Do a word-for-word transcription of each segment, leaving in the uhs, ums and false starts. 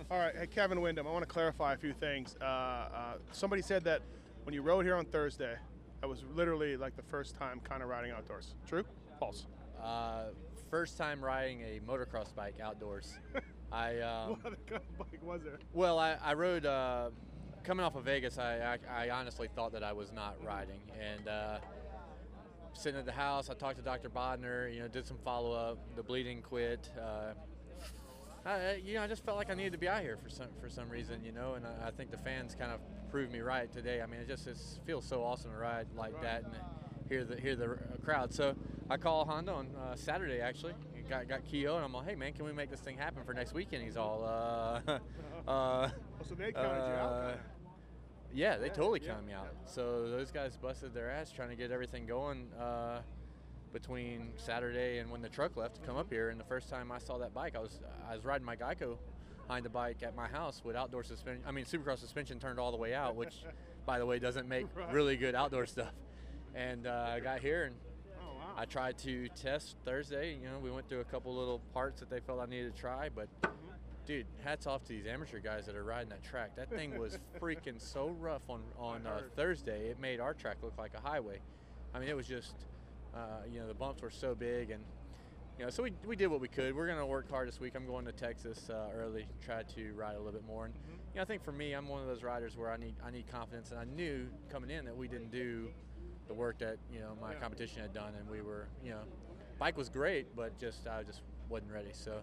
All right, hey, Kevin Windham, I want to clarify a few things. Uh, uh, somebody said that when you rode here on Thursday, that was literally like the first time kind of riding outdoors. True? False? Uh, first time riding a motocross bike outdoors. I um, What kind of bike was there? well, I, I rode uh, coming off of Vegas. I, I, I honestly thought that I was not riding, and uh, sitting at the house, I talked to Doctor Bodner. You know, did some follow up. The bleeding quit. Uh, I, you know, I just felt like I needed to be out here for some for some reason. You know, and I, I think the fans kind of proved me right today. I mean, it just it feels so awesome to ride like Right. that and hear the hear the crowd. So I called Honda on uh, Saturday actually. Got got Keogh and I'm like, hey man, can we make this thing happen for next weekend? He's all, uh, uh, Oh, so they counted you out. uh, kinda. yeah, they Yeah, totally yeah, counted me out. yeah. So those guys busted their ass trying to get everything going uh, between Saturday and when the truck left to come up here. And the first time I saw that bike, I was I was riding my Geico behind the bike at my house with outdoor suspension. I mean, Supercross suspension turned all the way out, which, by the way, doesn't make Right. really good outdoor stuff. And uh, I got here and Oh, wow. I tried to test Thursday. You know, we went through a couple little parts that they felt I needed to try, but dude, hats off to these amateur guys that are riding that track. That thing was freaking so rough on on uh, Thursday. It made our track look like a highway. I mean, it was just, uh, you know, the bumps were so big, and you know, so we we did what we could. We're gonna work hard this week. I'm going to Texas uh, early, try to ride a little bit more. And you know, I think for me, I'm one of those riders where I need I need confidence, and I knew coming in that we didn't do the work that you know my Yeah. competition had done, and we were, you know, bike was great, but just I just wasn't ready. So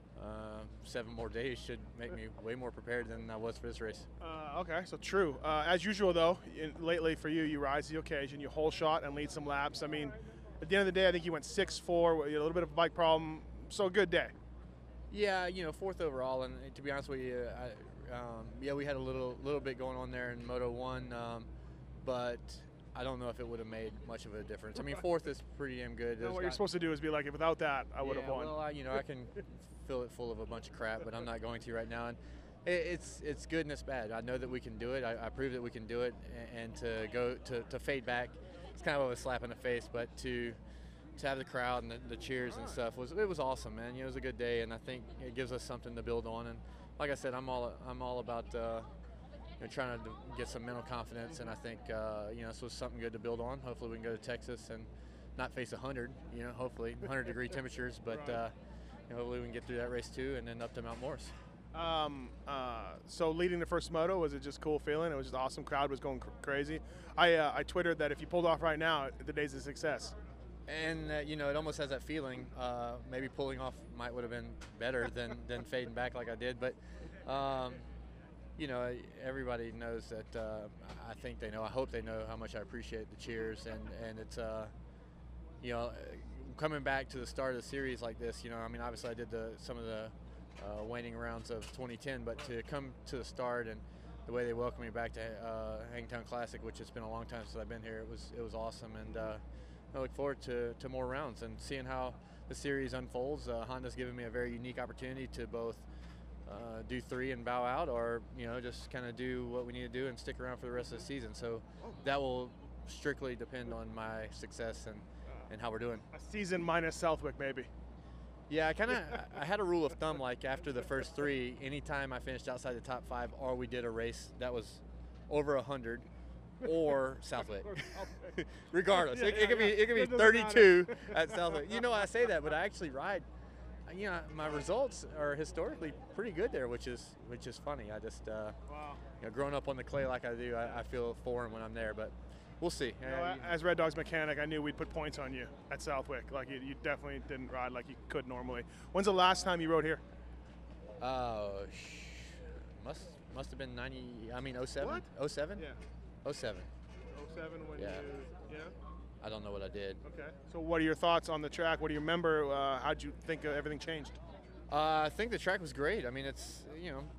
uh, seven more days should make me way more prepared than I was for this race. Uh, okay, so true. Uh, as usual, though, in, lately for you, you rise to the occasion, you whole shot and lead some laps. I mean, at the end of the day, I think you went six four, with a little bit of a bike problem. So good day. Yeah, you know, fourth overall, and to be honest with you, I, um, yeah, we had a little little bit going on there in Moto One, um, but I don't know if it would have made much of a difference. I mean, fourth is pretty damn good. You know, There's what you're got- supposed to do is be like, without that, I would have yeah, won. Well, I, you know, I can fill it full of a bunch of crap, but I'm not going to right now. And it, it's it's good and it's bad. I know that we can do it. I, I proved that we can do it, and, and to go to, to fade back, it's kind of a slap in the face. But to to have the crowd and the, the cheers and stuff was it was awesome, man. You know, it was a good day, and I think it gives us something to build on. And like I said, I'm all I'm all about. Uh, you know, trying to get some mental confidence, and I think uh, you know this was something good to build on. Hopefully, we can go to Texas and not face one hundred, you know, hopefully one hundred degree temperatures, but Right. uh, you know, hopefully we can get through that race too, and then up to Mount Morris. Um, uh, so leading the first moto, was it just cool feeling? It was just awesome. Crowd was going cr- crazy. I uh, I twittered that if you pulled off right now, the day's a success. And uh, you know, it almost has that feeling. Uh, maybe pulling off might would have been better than than fading back like I did, but. Um, You know, everybody knows that. Uh, I think they know. I hope they know how much I appreciate the cheers, and and it's, uh, you know, coming back to the start of the series like this. You know, I mean, obviously I did the some of the uh, waning rounds of twenty ten, but to come to the start and the way they welcomed me back to uh, Hangtown Classic, which it's been a long time since I've been here, it was it was awesome, and uh, I look forward to to more rounds and seeing how the series unfolds. Uh, Honda's given me a very unique opportunity to both. Uh, do three and bow out, or you know, just kind of do what we need to do and stick around for the rest of the season. So that will strictly depend on my success and, and how we're doing. A season minus Southwick, maybe. Yeah, I kind of I had a rule of thumb, like after the first three, anytime I finished outside the top five, or we did a race that was over a hundred, or Southwick. Regardless, Yeah, it, yeah, it could be yeah. it could be It doesn't thirty-two at Southwick. You know, I say that, but I actually ride. You know, my results are historically pretty good there, which is which is funny. I just, uh, Wow. you know, growing up on the clay like I do, I, I feel foreign when I'm there, but we'll see. You know, Uh, as Red Dog's mechanic, I knew we'd put points on you at Southwick. Like you, you definitely didn't ride like you could normally. When's the last time you rode here? Oh, sh- must must have been ninety. I mean, oh seven. What? oh seven. Yeah. oh seven. oh seven when Yeah. you. Yeah. I don't know what I did. Okay. So what are your thoughts on the track? What do you remember? Uh, how'd you think uh, everything changed? Uh, I think the track was great. I mean, it's, you know,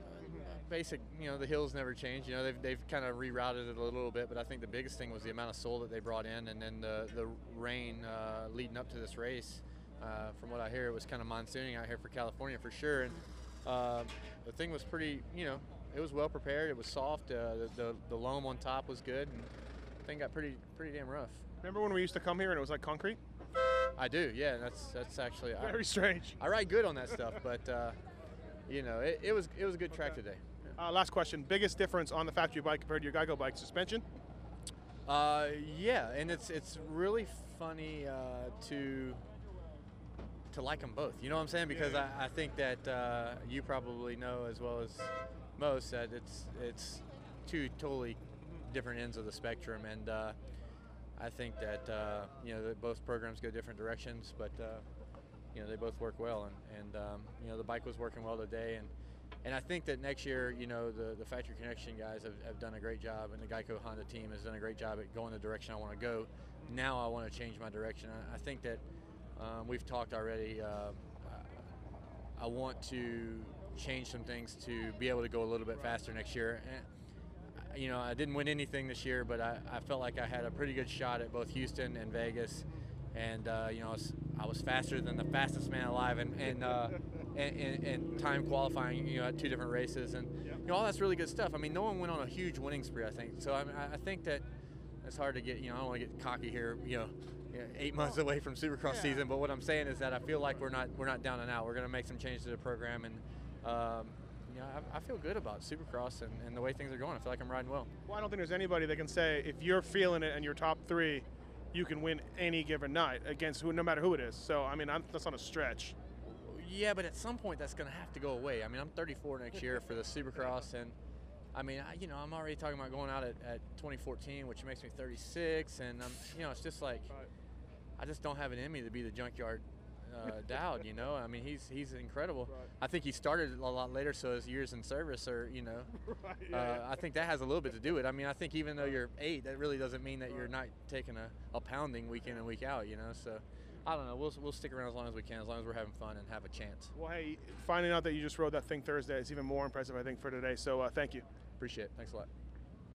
basic, you know, the hills never change. You know, they've, they've kind of rerouted it a little bit, but I think the biggest thing was the amount of soul that they brought in, and then the, the rain uh, leading up to this race. Uh, from what I hear, it was kind of monsooning out here for California for sure. And uh, the thing was pretty, you know, it was well prepared. It was soft. Uh, the, the, the loam on top was good. And the thing got pretty pretty damn rough. Remember when we used to come here and it was like concrete? I do, yeah. That's that's actually I, Very strange. I ride good on that stuff, but uh, you know, it, it was it was a good track Okay. today. Uh, last question: biggest difference on the factory bike compared to your Geico bike? Suspension? Uh, yeah, and it's it's really funny uh, to to like them both. You know what I'm saying? Because Yeah. I, I think that uh, you probably know as well as most that it's it's two totally different ends of the spectrum, and uh, I think that uh, you know that both programs go different directions, but uh, you know they both work well, and, and um, you know the bike was working well today, and and I think that next year, you know, the, the Factory Connection guys have, have done a great job, and the Geico Honda team has done a great job at going the direction I want to go. Now I want to change my direction. I, I think that um, we've talked already. Uh, I want to change some things to be able to go a little bit faster next year. And, you know, I didn't win anything this year, but I, I felt like I had a pretty good shot at both Houston and Vegas. And uh, you know, I was, I was faster than the fastest man alive, and and, uh, and, and and time qualifying, you know, at two different races, and you know, all that's really good stuff. I mean, no one went on a huge winning spree, I think. So I, mean, I think that it's hard to get, you know, I don't want to get cocky here, you know, you know, eight months away from Supercross Yeah. season. But what I'm saying is that I feel like we're not we're not down and out. We're going to make some changes to the program, and um, you know, I, I feel good about Supercross and, and the way things are going. I feel like I'm riding well. Well, I don't think there's anybody that can say if you're feeling it and you're top three, you can win any given night against who, no matter who it is. So I mean, I'm, that's not a stretch. Yeah, but at some point that's going to have to go away. I mean, I'm thirty-four next year for the Supercross, and I mean, I, you know, I'm already talking about going out at, at twenty fourteen, which makes me thirty-six, and I'm, you know, it's just like I just don't have it in me to be the junkyard uh, Dowd. You know, I mean, he's he's incredible. Right. I think he started a lot later, so his years in service are, you know, Right, yeah, uh, yeah. I think that has a little bit to do with it. I mean, I think even though you're eight, that really doesn't mean that you're not taking a, a pounding week in and week out. You know, so. I don't know. We'll, we'll stick around as long as we can, as long as we're having fun and have a chance. Well, hey, finding out that you just rode that thing Thursday is even more impressive, I think, for today. So uh, thank you. Appreciate it. Thanks a lot.